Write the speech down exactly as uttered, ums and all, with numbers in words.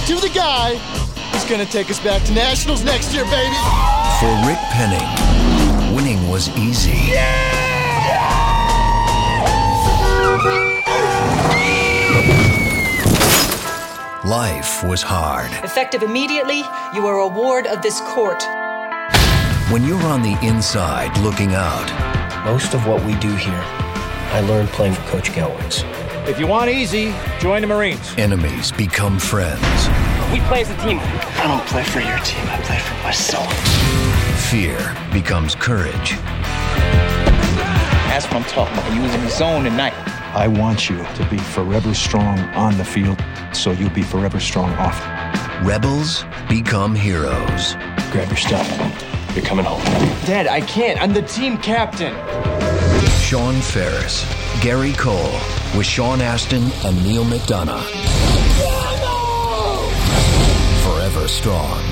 to the guy who's gonna take us back to nationals next year, baby. For Rick Penning, winning was easy. Yeah! Life was hard. Effective immediately, you are a ward of this court. When you're on the inside looking out. Most of what we do here, I learned playing for Coach Gelwitz. If you want easy, join the Marines. Enemies become friends. We play as a team. I don't play for your team, I play for myself. Fear becomes courage. That's what I'm talking about. You was in the zone tonight. I want you to be forever strong on the field, so you'll be forever strong off. Rebels become heroes. Grab your stuff. You're coming home. Dad, I can't. I'm the team captain. Sean Ferris, Gary Cole, with Sean Astin and Neil McDonough. Forever strong.